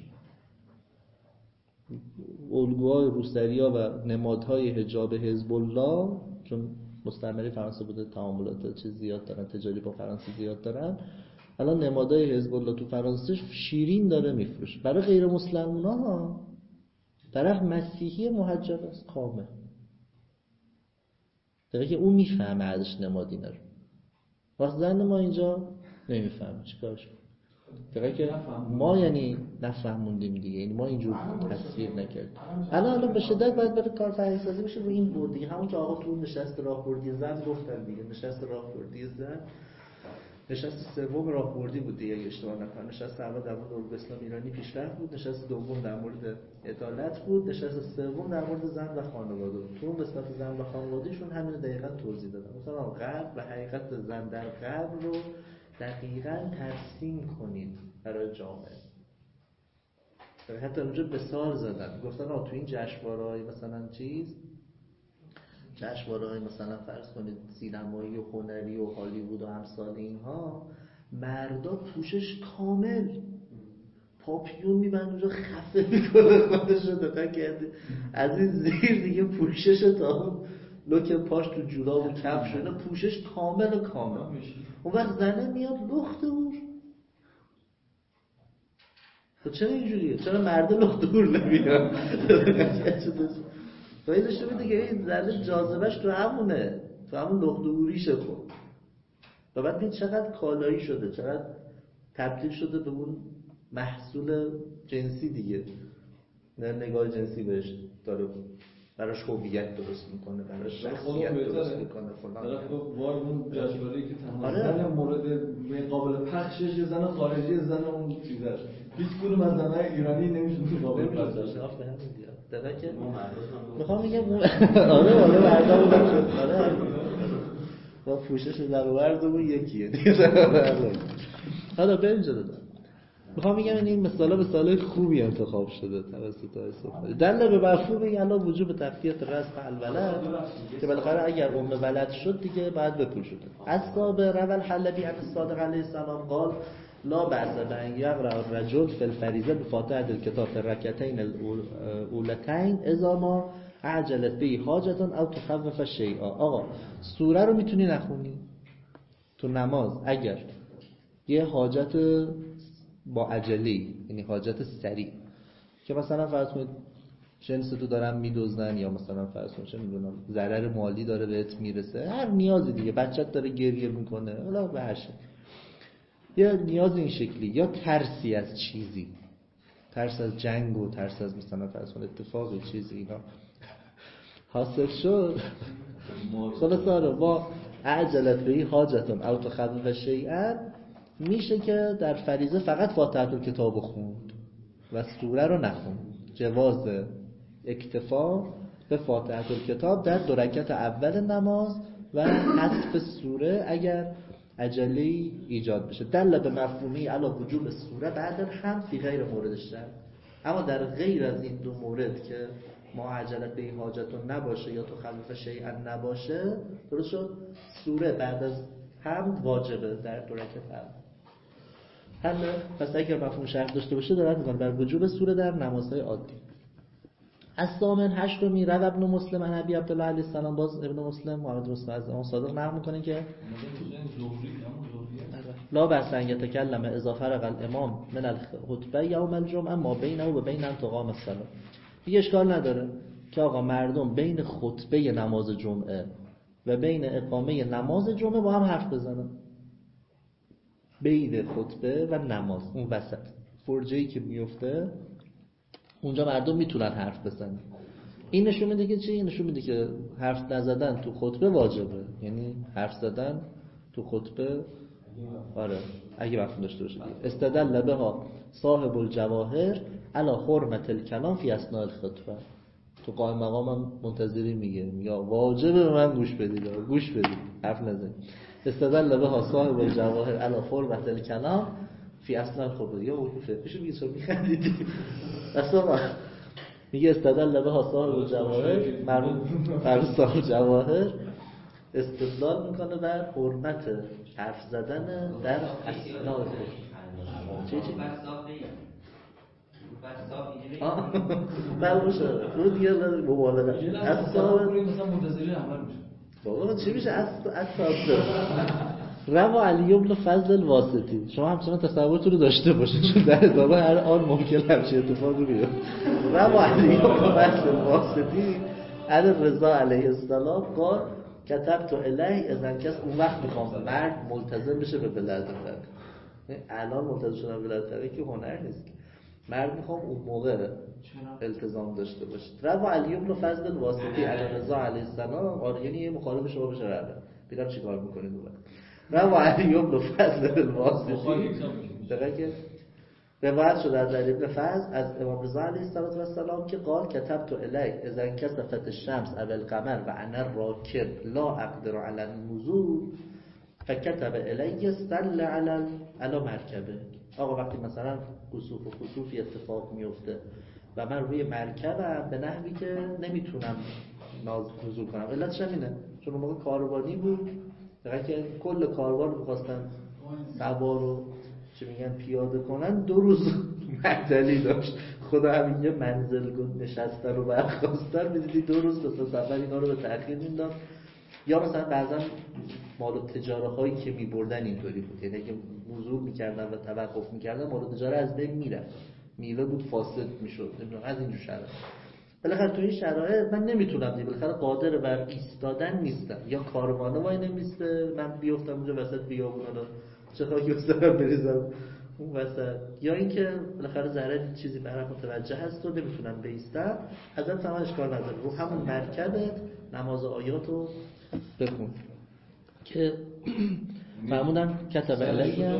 الگوهای روسریا و نمادهای حجاب حزب الله چون مستعمره فرانسه بوده، تعاملات چیز زیاد دارن، تجاری با فرانسه زیاد دارن، الان نمادهای حزب الله تو فرانسه شیرین داره میفروشه. برای غیر مسلمونا ها طرف مسیحی محجب است کامل، دقیقه که اون میفهمه ارزش نمادینه رو، وقت زن ما اینجا نمیفهمه چیکارش کنه. دقیقه که ما یعنی نفهموندیم دیگه، یعنی ما اینجور تصویر نکردیم. الان الان به شدت باید برای کار فرهنگی سازی بشه رو این بود دیگه، همون که آقا تو نشست راهبردی زن گفتن دیگه، نشست راهبردی زن نشست سوم راهبردی بود دیگه اشتباه نکنم. نشست اول در مورد علوم اسلام ایرانی پیشرفت بود، نشست دوم در مورد عدالت بود، نشست سوم در مورد زن و خانواده بود. تو قسمت زن و خانوادهشون همین دقیقاً توضیح دادم. مثلا غرب و حقیقت زن در غرب رو دقیقاً ترسیم کنید برای جامعه. حتی اونجا مثال زدن، گفتن آ تو این جشنواره‌های مثلا چیز جشنواره‌های مثلا فرض کنید سینمایی و هنری و هالیوود و امثال اینها، مردا پوشش کامل پاپیون میبند اونجا خفه میکنه خودش رو دقیق کرده از این زیر دیگه پوشش تا لوک پاش تو جوراب و کفش اینا پوشش کامل و کامل. اون وقت زنه میاد لخت اور. تو چرا اینجوریه؟ چرا مرد لخت اور نمیاد؟ فایدهش میده که این زنه جاذبهش تو همونه، تو همون لخت اوریشه خود. و بعد ببین چقدر کالایی شده، چقدر تبدیل شده به اون محصول جنسی دیگه. نه نگاه جنسی بهش داره براش هویت درست میکنه، براش شخصیت درست میکنه فلان. خب وای اون جشنواره‌ای که تنها آره. زن مورد قابل پخشش یه زن خارجی زن اون چیزه. هیچ کدوم از زنای ایرانی نمیشه قابل پخشش. دقیقاً که میخوام بگم اون آره آره مردم بودن آره با پوشش زن و مردمون یکیه دیگه. حالا به اینجا دادم میخوام بگم این مثالا مثالای خوبی انتخاب شده توسط آقای صفاری دل به مفهوم این الان وجوب تفکیک رزق الولد که بالاخره اگر ام ولد شد دیگه بعد بپوشونه. اصحاب رول حلبی عن الصادق علیه السلام قال لا بأس بأن یقرأ الرجل فی الفریضه بفاتحة الکتاب فی الرکعتین الاولتین اذا ما عجلت به حاجة او تخوف شیئا. آقا سوره رو میتونی نخونی تو نماز اگر یه حاجت با عجلی، یعنی حاجت سریع که مثلا فرض کنید جنس تو دارن میدزدن یا مثلا فرض کنید چه میدونم ضرر مالی داره بهت میرسه، هر نیازی دیگه، بچت داره گریه میکنه حالا به هر شکل، یا نیاز این شکلی، یا ترسی از چیزی، ترس از جنگ و ترس از مثلا فرض کنید اتفاقی چیزی اینا حاصل شد خلاص آره با عجلت به حاجتون او تخوف شیئا میشه که در فریضه فقط فاتحه الکتاب خوند و سوره رو نخوند. جواز اکتفا به فاتحه الکتاب در دو رکعت اول نماز و حذف سوره اگر عجله‌ای ایجاد بشه. دل به مفهومی علی وجوب سوره بعد هم فی غیر مورد شرط. اما در غیر از این دو مورد که ما عجلت به حاجتون نباشه یا تو خلف شیئا نباشه، درست شد؟ سوره بعد از هم واجبه در دو رکعت هم. پس اگر مفهوم شرط داشته باشه دارن میگن بر وجوب سوره در نمازهای عادی. از ثامن هشتمی روى ابن مسلم عن ابی عبدالله علیه السلام، باز ابن مسلم محمد رسول از امام صادق نقل میکنه که لا بأس ان یتکلم اذا فرغ الامام من الخطبه یوم الجمعه ما بینه و بین ان تقام الصلاه. دیگه اشکال نداره که آقا مردم بین خطبه نماز جمعه و بین اقامه نماز جمعه با هم حرف بزنن. بین خطبه و نماز اون وسط فرجه‌ای که میفته اونجا مردم میتونن حرف بزنن. این نشون میده که چی؟ این نشون میده که حرف نزدن تو خطبه واجبه. یعنی حرف زدن تو خطبه آره اگه مفهوم داشته باشه. استدل بها صاحب الجواهر علی حرمت الکلام فی اثناء الخطبه. تو قائم مقامم منتظری میگه میگه واجبه به من گوش بدید گوش بدید حرف نزنید. استدل بها صاحب الجواهر علی حرمت الکلام فی اثناء الخطبه. یا اون فقهش میگه چرا میخندیدی اصلا میگه استدل بها صاحب الجواهر مرحوم بر صاحب الجواهر استدلال میکنه بر حرمت حرف زدن در اثناء خطبه. چی چی؟ آه باشه رو دیگه مبالغه اصلا مثلا منتظری عمل میشه. بابا چی میشه اصلا روا علی ابن فضل الواسطی. شما همچنان تصورتون رو داشته باشید چون در ادامه هر آن ممکن همچین اتفاقی بیفته. روا علی ابن فضل الواسطی علی رضا علیه السلام قال کتبت الیه اذن کس اون وقت میخوام مرد ملتزم بشه به بلد فرق. الان ملتزم شدن به بلد فرق که هنر نیست. مرد میخوام اون موقع التزام داشته باشه. روا علی ابن فضل الواسطی علی رضا علیه السلام. آره یعنی مخالف شما بشه رده ببینم چیکار میکنید اون روا علی ابن فضل الواسطی دقیقاً که روایت شده از علی ابن فضل از امام رضا علیه السلام که قال کتبت الیه اذا انکسفت الشمس او القمر و انا راکب لا اقدر علی النزول فکتب الیه صل علی علی مرکبه. آقا وقتی مثلا کسوف و خسوفی اتفاق میفته و من روی مرکبم به نحوی که نمیتونم نزول کنم، علتش اینه چون اون موقع کاروانی بود دقیقا که کل کاروان رو میخواستن سوار رو چه میگن پیاده کنن، دو روز معطلی داشت. خدا همین یه منزلگاه نشسته رو برخواستن میدیدی دو روز مثلا سفر اینا رو به تأخیر مینداخت. یا مثلا بعضا مال و تجاره هایی که میبردن اینطوری بود، یعنی که وضوع میکردن و توقف میکردن مال و تجاره از بین میرفت، میوه بود فاسد میشد، نمیدونم از اینجور شرایط. بالاخره تو این شرایط من نمیتونم دیگه بالاخره قادر بر ایستادن نیستم، یا کاروانه وای نمیسته من بیفتم اونجا وسط بیابون رو چه خاکی بسرم بریزم اون وسط، یا اینکه بالاخره ذره چیزی برام متوجه هست و نمیتونم بیستم. حضرت فرمان اشکال نداره رو همون مرکبت نماز آیاتو بخون که فرمودن کتب الیه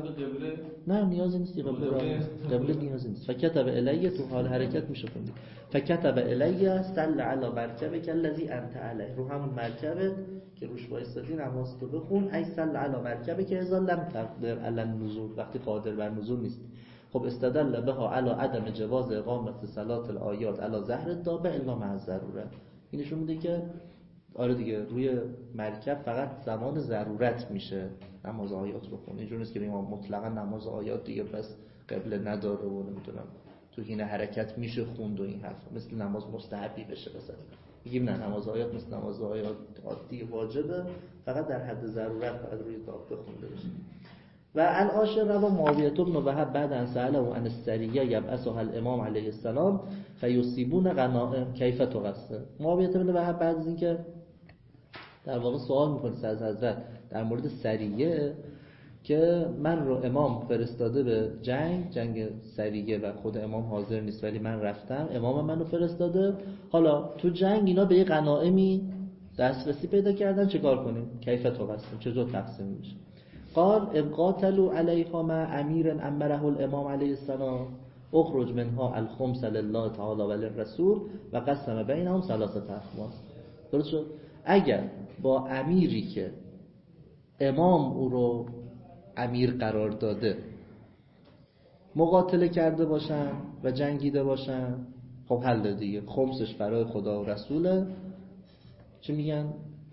نه نیازی نیست قبل قبل نیازی نیست فکتب الیه تو حال حرکت میشه خوندی فکتب الیه صل علی مرکبک الذی انت علیه رو همون مرکبت که روش وایسادی نماز تو بخون ای صل علی مرکبک اذا لم تقدر علی النزول وقتی قادر بر نزول نیست. خب استدل بها علی عدم جواز اقامت صلات الآیات علی ظهر الدابه الا مع الضروره. این نشون میده که آره دیگه روی مرکب فقط زمان ضرورت میشه نماز آیات بخونه. اینجوری نیست که بگیم مطلقا نماز آیات دیگه بس قبله نداره و نمیدونم تو حین حرکت میشه خوند و این حرف مثل نماز مستحبی بشه. مثلا میگیم نه نماز آیات مثل نماز آیات عادی واجبه فقط در حد ضرورت فقط روی داب بخونده بشه. و العاشر روا معاویه بن وهب بعد ان سأله عن السریه یبعثها الامام علیه السلام فیصیبون غنائم کیف تقسم. معاویه بن وهب بعد از اینکه در واقع سوال میکنه از حضرت در مورد سریه که من رو امام فرستاده به جنگ جنگ سریه و خود امام حاضر نیست ولی من رفتم امام منو فرستاده، حالا تو جنگ اینا به یه غنائمی دسترسی پیدا کردن چه کار کنیم؟ کیف تقسم چطور تقسیم میشه؟ قال ان قاتلوا علیها مع امیر امره الامام علیه السلام اخرج منها الخمس لله تعالی و للرسول و قسم بینهم ثلاثه اخماس. درست شد؟ اگر با امیری که امام او رو امیر قرار داده مقاتله کرده باشن و جنگیده باشن، خب حل دیگه، خمسش برای خدا و رسوله. چی میگن؟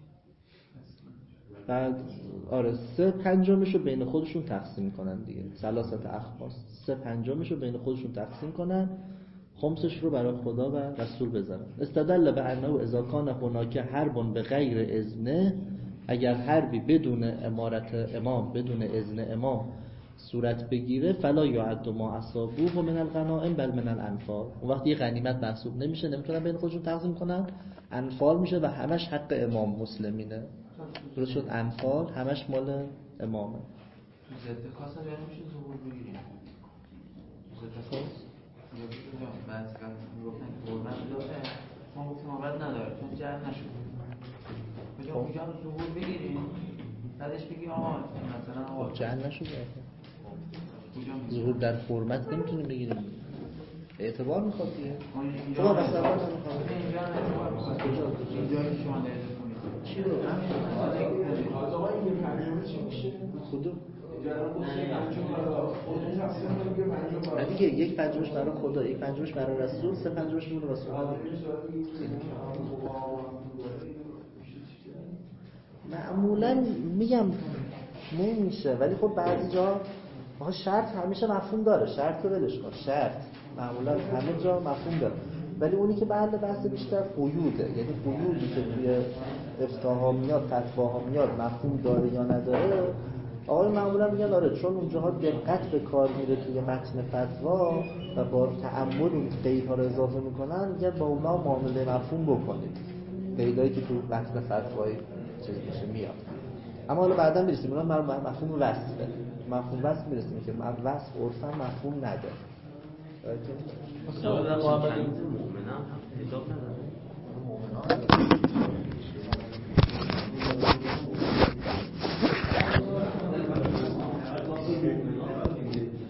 بعد آره سه پنجمش رو بین خودشون تقسیم کنن دیگه، ثلاثت اخماس، سه پنجمش رو بین خودشون تقسیم کنن، خمسش رو برای خدا و رسول بذارن. استدل به انه اذا کان هناک حرب به غیر اذنه، اگر حربی بدون امارت امام، بدون اذن امام صورت بگیره، فلا یعد ما اصابوه من الغنائم بل من الانفال. اون وقت یه غنیمت محسوب نمیشه، نمیتونن بین خودشون تقسیم کنن، انفال میشه و همش حق امام مسلمینه. درست شد؟ انفال همش مال امامه. ضد خاص هم میشه ظهور بگیریم. ضد خاص بعضی کردن گفتن که حرمت داره، ما گفتیم حرمت نداره چون جهل نشد. بجا اونجا رو ظهور بگیریم بعدش بگیم آقا مثلا آقا جهل نشد. ظهور در حرمت نمیتونیم بگیریم، اعتبار میخواد دیگه. اینجا تو مثلا اینجا اعتبار میخواد. اینجا که شما دارید کنید چی رو؟ آقا این پنجمه چی میشه؟ خودو نه نه دیگه، یک پنجمش برای خدا، یک پنجمش برای رسول، سه پنجمش برای رسول. معمولا میگم نمیشه، ولی خب بعضی جا آها شرط همیشه مفهوم داره، شرط رو ولش کن، شرط معمولا همه جا مفهوم داره، ولی اونی که بعد بحث بیشتر قیوده، یعنی قیودی که توی افتاها میاد، فتواها میاد، مفهوم داره یا نداره. آقای معمولا میگن آره، چون اونجاها دقت به کار میره توی متن فتوا و با تأمل اون قیدها رو اضافه میکنن، میگن با اونا معامله مفهوم بکنید، قیدایی که تو متن فتوای چیز میشه میاد. اما حالا بعدا میرسیم اونا مفهوم وصفه، مفهوم وصف میرسیم که وصف عرفا مفهوم نداره. مثلا مؤمنان هم حجاب نداره.